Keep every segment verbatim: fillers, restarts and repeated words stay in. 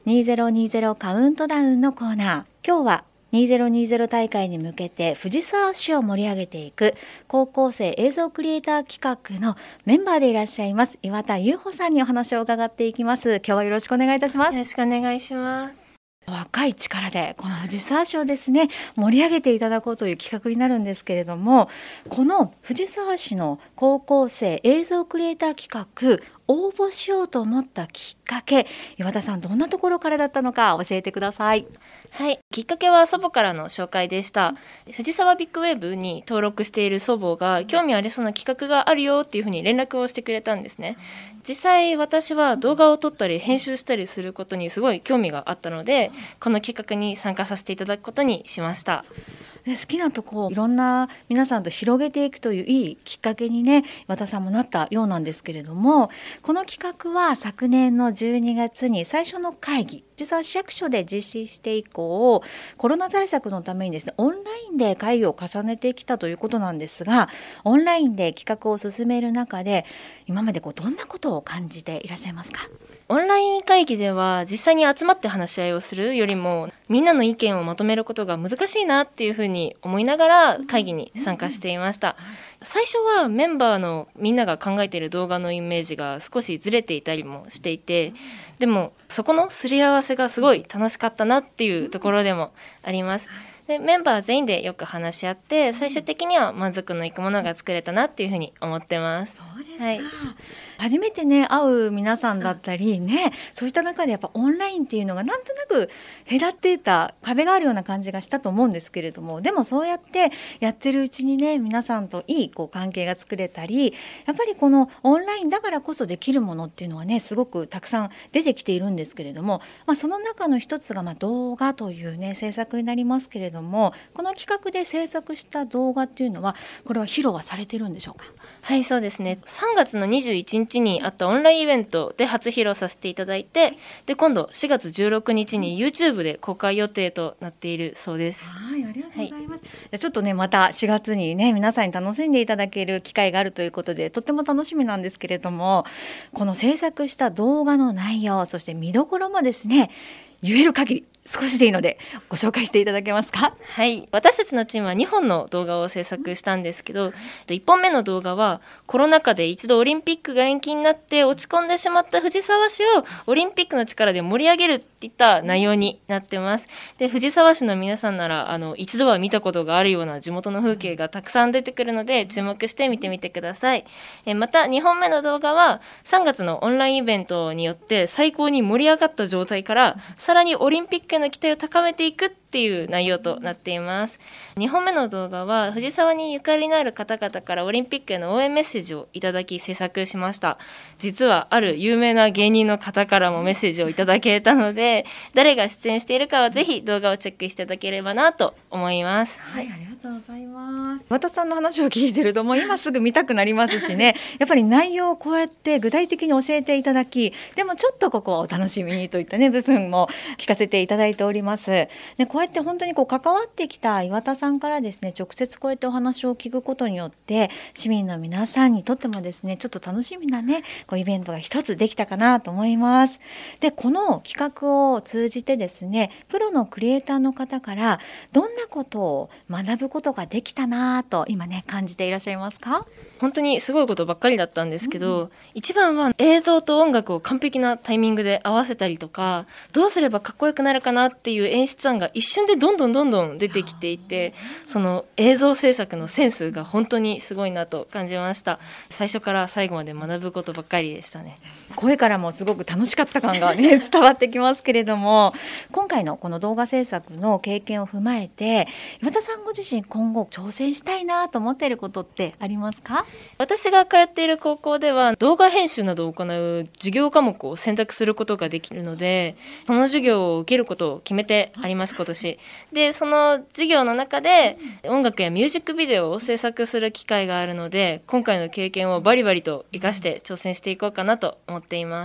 にせんにじゅうカウントダウンのコーナー。今日はにせんにじゅう大会に向けて藤沢市を盛り上げていく高校生映像クリエイター企画のメンバーでいらっしゃいます岩田優穂さんにお話を伺っていきます。今日はよろしくお願いいたします。 よろしくお願いします。 若い力でこの藤沢市をですね盛り上げていただこうという企画になるんですけれども、この藤沢市の高校生映像クリエイター企画応募しようと思ったきっかけ、岩田さんどんなところからだったのか教えてください。 はい、きっかけは祖母からの紹介でした。藤沢ビッグウェーブに登録している祖母が興味ありそうな企画があるよっていうふうに連絡をしてくれたんですね。実際私は動画を撮ったり編集したりすることにすごい興味があったので、この企画に参加させていただくことにしました。 好きなとこをいろんな皆さんと広げていくといういいきっかけにね岩田さんもなったようなんですけれども、この企画は昨年のじゅうにがつに最初の会議藤沢市役所で実施して以降、コロナ対策のためにですねオンラインで会議を重ねてきたということなんですが、オンラインで企画を進める中で今までこうどんなことを感じていらっしゃいますか？ オンライン会議では実際に集まって話し合いをするよりもみんなの意見をまとめることが難しいなっていうふうに思いながら会議に参加していました。最初はメンバーのみんなが考えている動画のイメージが少しずれていたりもしていて、でもそこのすり合わせがすごい楽しかったなっていうところでもあります。でメンバー全員でよく話し合って最終的には満足のいくものが作れたなっていうふうに思ってます。 そうですか、 はい、 初めてね会う皆さんだったりね、そういった中でやっぱオンラインっていうのがなんとなく隔っていた壁があるような感じがしたと思うんですけれども、でもそうやってやってるうちにね皆さんといいこう関係が作れたり、やっぱりこのオンラインだからこそできるものっていうのはねすごくたくさん出てきているんですけれども、まあ、その中の一つがまあ動画というね制作になりますけれども、この企画で制作した動画っていうのはこれは披露はされてるんでしょうか？ はい、そうですね。さんがつのにじゅういちにちにあったオンラインイベントで初披露させていただいて、で今度しがつじゅうろくにちに YouTube で公開予定となっているそうです。 はい、ありがとうございます。はい、ちょっとねまたしがつにね皆さんに楽しんでいただける機会があるということでとっても楽しみなんですけれども、この制作した動画の内容そして見どころもですね言える限り少しでいいのでご紹介していただけますか？ はい、私たちのチームはにほんの動画を制作したんですけど、いっぽんめの動画はコロナ禍で一度オリンピックが延期になって落ち込んでしまった藤沢市をオリンピックの力で盛り上げるっていった内容になってます。で藤沢市の皆さんならあの一度は見たことがあるような地元の風景がたくさん出てくるので注目して見てみてください。えまたにほんめの動画はさんがつのオンラインイベントによって最高に盛り上がった状態からさらにオリンピックへの期待を高めていくっていう内容となっています。にほんめの動画は藤沢にゆかりのある方々からオリンピックへの応援メッセージをいただき制作しました。実はある有名な芸人の方からもメッセージをいただけたので、誰が出演しているかはぜひ動画をチェックしていただければなと思います。 はい、ありがとうございます。岩田さんの話を聞いてるともう今すぐ見たくなりますしねやっぱり内容をこうやって具体的に教えていただき、でもちょっとここはお楽しみにといったね部分も聞かせていただいております。でこうやって本当にこう関わってきた岩田さんからですね直接こうやってお話を聞くことによって市民の皆さんにとってもですねちょっと楽しみなねこうイベントが一つできたかなと思います。でこの企画を通じてですねプロのクリエイターの方からどんなことを学ぶことができたなと今ね感じていらっしゃいますか？ 本当にすごいことばっかりだったんですけど、うん、一番は映像と音楽を完璧なタイミングで合わせたりとか、どうすればかっこよくなるかなっていう演出案が一瞬でどんどんどんどん出てきていて、その映像制作のセンスが本当にすごいなと感じました。最初から最後まで学ぶことばっかりでしたね。 声からもすごく楽しかった感が、ね、伝わってきますけれども、今回のこの動画制作の経験を踏まえて岩田さんご自身今後挑戦したいなと思っていることってありますか？ 私が通っている高校では動画編集などを行う授業科目を選択することができるので、その授業を受けることを決めてあります今年で。その授業の中で音楽やミュージックビデオを制作する機会があるので、今回の経験をバリバリと活かして挑戦していこうかなと思っています。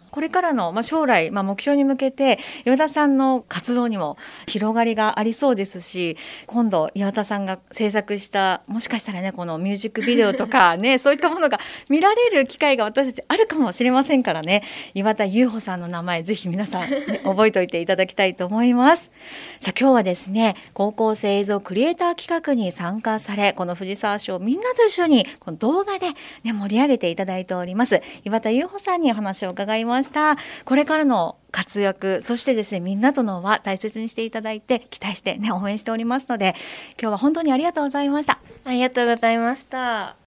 これからの、まあ、将来、まあ、目標に向けて岩田さんの活動にも広がりがありそうですし、今度岩田さんが制作したもしかしたらねこのミュージックビデオとかねそういったものが見られる機会が私たちあるかもしれませんからね、岩田裕穂さんの名前ぜひ皆さん、ね、覚えておいていただきたいと思います。さあ今日はですね高校生映像クリエイター企画に参加され、この藤沢市をみんなと一緒にこの動画で、ね、盛り上げていただいております岩田裕穂さんにお話を伺いました。これからの活躍、そしてですねみんなとの輪大切にしていただいて期待してね応援しておりますので、今日は本当にありがとうございました。 ありがとうございました。